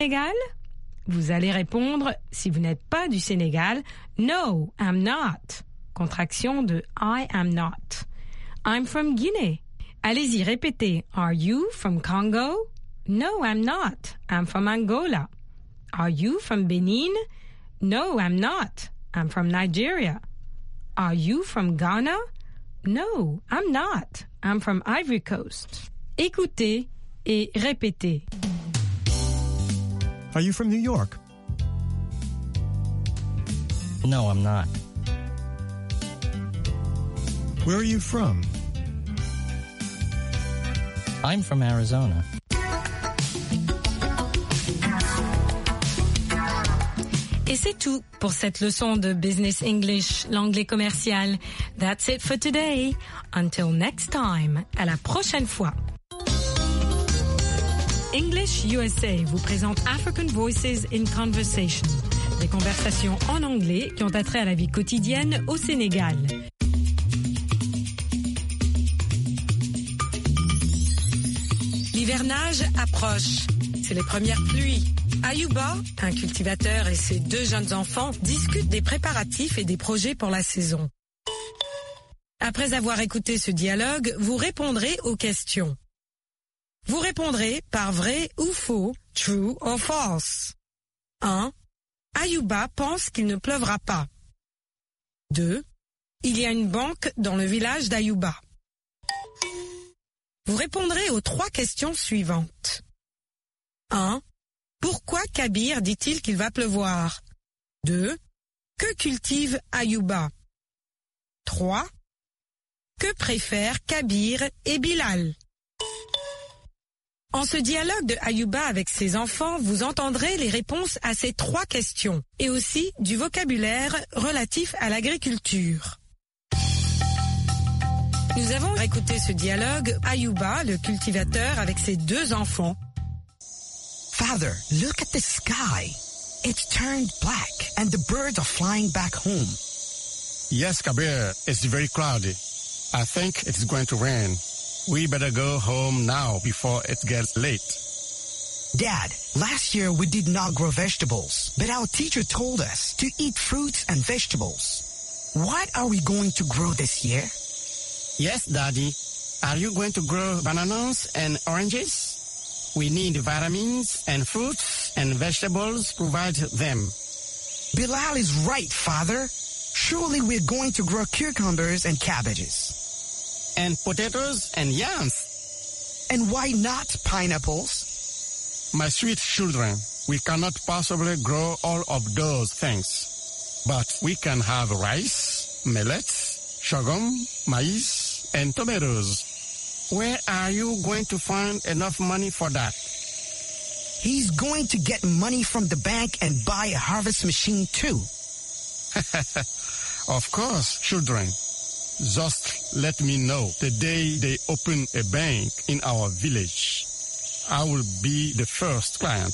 Sénégal? Vous allez répondre, si vous n'êtes pas du Sénégal, No, I'm not. Contraction de I am not. I'm from Guinée. Allez-y, répétez. Are you from Congo? No, I'm not. I'm from Angola. Are you from Benin? No, I'm not. I'm from Nigeria. Are you from Ghana? No, I'm not. I'm from Ivory Coast. Écoutez et répétez. Are you from New York? No, I'm not. Where are you from? I'm from Arizona. Et c'est tout pour cette leçon de Business English, l'anglais commercial. That's it for today. Until next time. À la prochaine fois. English USA vous présente African Voices in Conversation. Des conversations en anglais qui ont attrait à la vie quotidienne au Sénégal. L'hivernage approche. C'est les premières pluies. Ayouba, un cultivateur et ses 2 jeunes enfants discutent des préparatifs et des projets pour la saison. Après avoir écouté ce dialogue, vous répondrez aux questions. Vous répondrez par vrai ou faux, true or false. 1. Ayouba pense qu'il ne pleuvra pas. 2. Il y a une banque dans le village d'Ayouba. Vous répondrez aux 3 questions suivantes. 1. Pourquoi Kabir dit-il qu'il va pleuvoir? 2. Que cultive Ayouba? 3. Que préfèrent Kabir et Bilal? En ce dialogue de Ayouba avec ses enfants, vous entendrez les réponses à ces 3 questions et aussi du vocabulaire relatif à l'agriculture. Nous avons écouté ce dialogue, Ayouba, le cultivateur, avec ses 2 enfants. Father, look at the sky. It's turned black and the birds are flying back home. Yes, Kabir, it's very cloudy. I think it's going to rain. We better go home now before it gets late. Dad, last year we did not grow vegetables, but our teacher told us to eat fruits and vegetables. What are we going to grow this year? Yes, Daddy. Are you going to grow bananas and oranges? We need vitamins and fruits and vegetables, provide them. Bilal is right, Father. Surely we're going to grow cucumbers and cabbages. And potatoes and yams. And why not pineapples? My sweet children, we cannot possibly grow all of those things. But we can have rice, millet, sorghum, maize, and tomatoes. Where are you going to find enough money for that? He's going to get money from the bank and buy a harvest machine too. Of course, children. Just let me know the day they open a bank in our village. I will be the first client.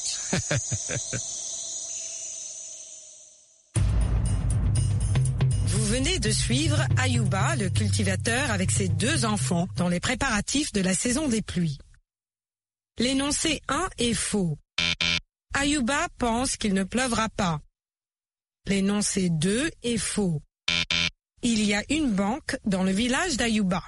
Vous venez de suivre Ayouba, le cultivateur, avec ses 2 enfants dans les préparatifs de la saison des pluies. L'énoncé 1 est faux. Ayouba pense qu'il ne pleuvra pas. L'énoncé 2 est faux. Il y a une banque dans le village d'Ayouba.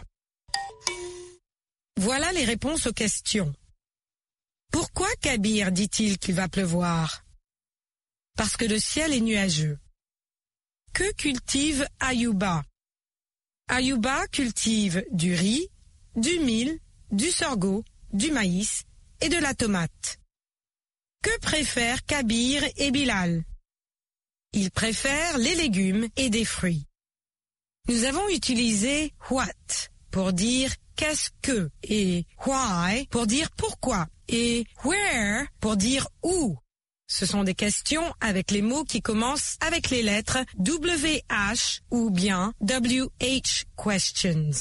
Voilà les réponses aux questions. Pourquoi Kabir dit-il qu'il va pleuvoir? Parce que le ciel est nuageux. Que cultive Ayouba? Ayouba cultive du riz, du mil, du sorgho, du maïs et de la tomate. Que préfèrent Kabir et Bilal? Ils préfèrent les légumes et des fruits. Nous avons utilisé what pour dire qu'est-ce que et why pour dire pourquoi et where pour dire où. Ce sont des questions avec les mots qui commencent avec les lettres WH ou bien WH questions.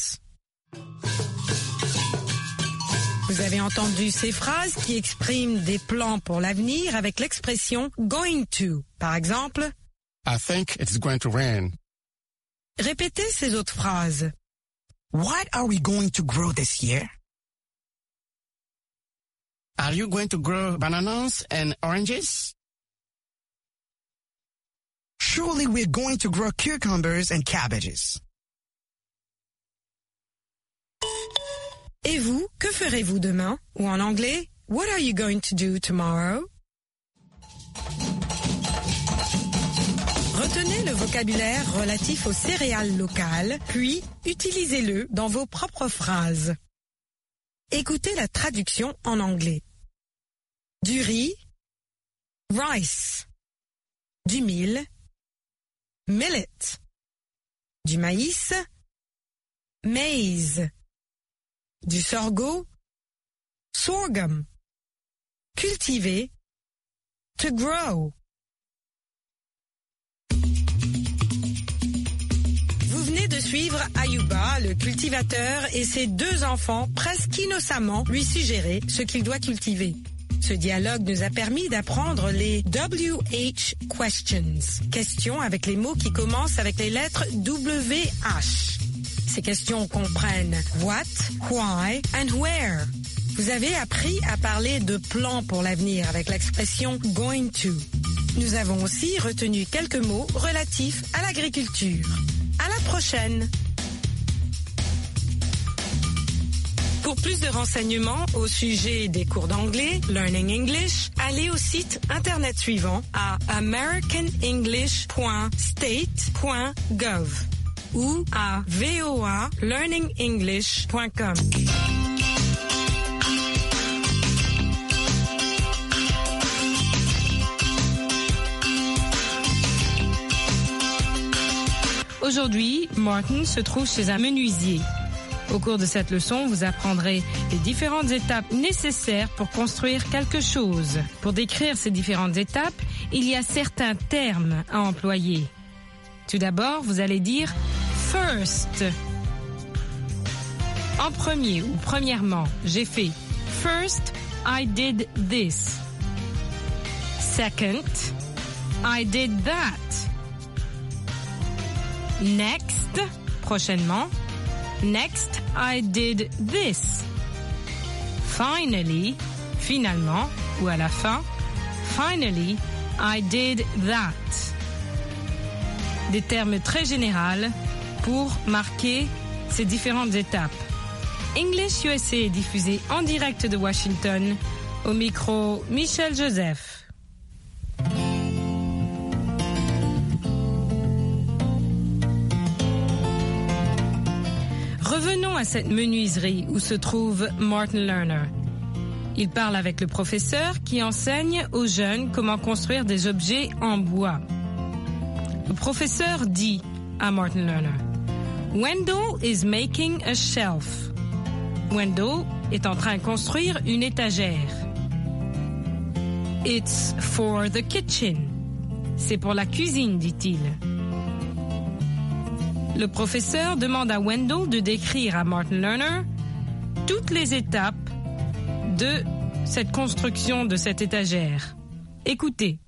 Vous avez entendu ces phrases qui expriment des plans pour l'avenir avec l'expression going to. Par exemple, I think it's going to rain. Répétez ces autres phrases. What are we going to grow this year? Are you going to grow bananas and oranges? Surely we're going to grow cucumbers and cabbages. Et vous, que ferez-vous demain? Ou en anglais, what are you going to do tomorrow? Retenez le vocabulaire relatif aux céréales locales, puis utilisez-le dans vos propres phrases. Écoutez la traduction en anglais. Du riz, rice. Du mil, millet. Du maïs, maize. Du sorgho, sorghum. Cultiver, to grow. Vous venez de suivre Ayuba, le cultivateur, et ses 2 enfants presque innocemment lui suggérer ce qu'il doit cultiver. Ce dialogue nous a permis d'apprendre les WH questions, questions avec les mots qui commencent avec les lettres WH. Ces questions comprennent what, why and where. Vous avez appris à parler de plans pour l'avenir avec l'expression going to. Nous avons aussi retenu quelques mots relatifs à l'agriculture. À la prochaine! Pour plus de renseignements au sujet des cours d'anglais, Learning English, allez au site internet suivant à americanenglish.state.gov ou à voalearningenglish.com. Aujourd'hui, Martin se trouve chez un menuisier. Au cours de cette leçon, vous apprendrez les différentes étapes nécessaires pour construire quelque chose. Pour décrire ces différentes étapes, il y a certains termes à employer. Tout d'abord, vous allez dire « first ». En premier ou premièrement, j'ai fait « First, I did this ». Second, I did that. Next, prochainement. Next, I did this. Finally, finalement, ou à la fin. Finally, I did that. Des termes très généraux pour marquer ces différentes étapes. English USA est diffusé en direct de Washington. Au micro, Michel Joseph. Revenons à cette menuiserie où se trouve Martin Lerner. Il parle avec le professeur qui enseigne aux jeunes comment construire des objets en bois. Le professeur dit à Martin Lerner, Wendell is making a shelf. Wendell est en train de construire une étagère. It's for the kitchen. C'est pour la cuisine, dit-il. Le professeur demande à Wendell de décrire à Martin Lerner toutes les étapes de cette construction de cette étagère. Écoutez.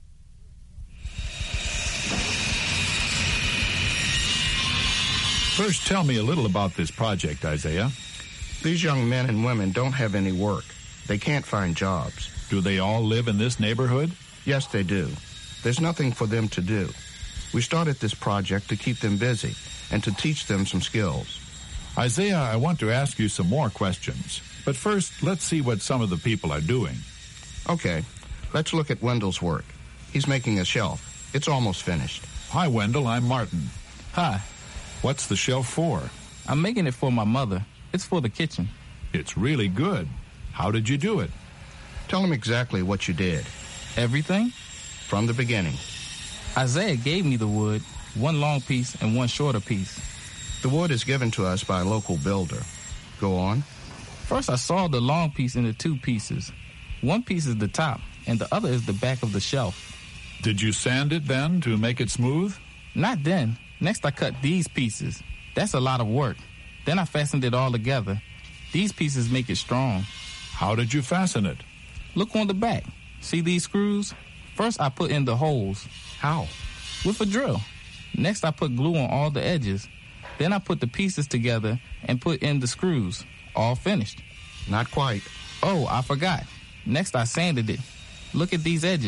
First, tell me a little about this project, Isaiah. These young men and women don't have any work. They can't find jobs. Do they all live in this neighborhood? Yes, they do. There's nothing for them to do. We started this project to keep them busy and to teach them some skills. Isaiah, I want to ask you some more questions. But first, let's see what some of the people are doing. Okay, let's look at Wendell's work. He's making a shelf. It's almost finished. Hi, Wendell. I'm Martin. Hi. What's the shelf for? I'm making it for my mother. It's for the kitchen. It's really good. How did you do it? Tell him exactly what you did. Everything? From the beginning. Isaiah gave me the wood, one long piece and one shorter piece. The wood is given to us by a local builder. Go on. First, I sawed the long piece into 2 pieces. One piece is the top, and the other is the back of the shelf. Did you sand it then to make it smooth? Not then. Next, I cut these pieces. That's a lot of work. Then I fastened it all together. These pieces make it strong. How did you fasten it? Look on the back. See these screws? First, I put in the holes. How? With a drill. Next, I put glue on all the edges. Then I put the pieces together and put in the screws. All finished. Not quite. Oh, I forgot. Next, I sanded it. Look at these edges.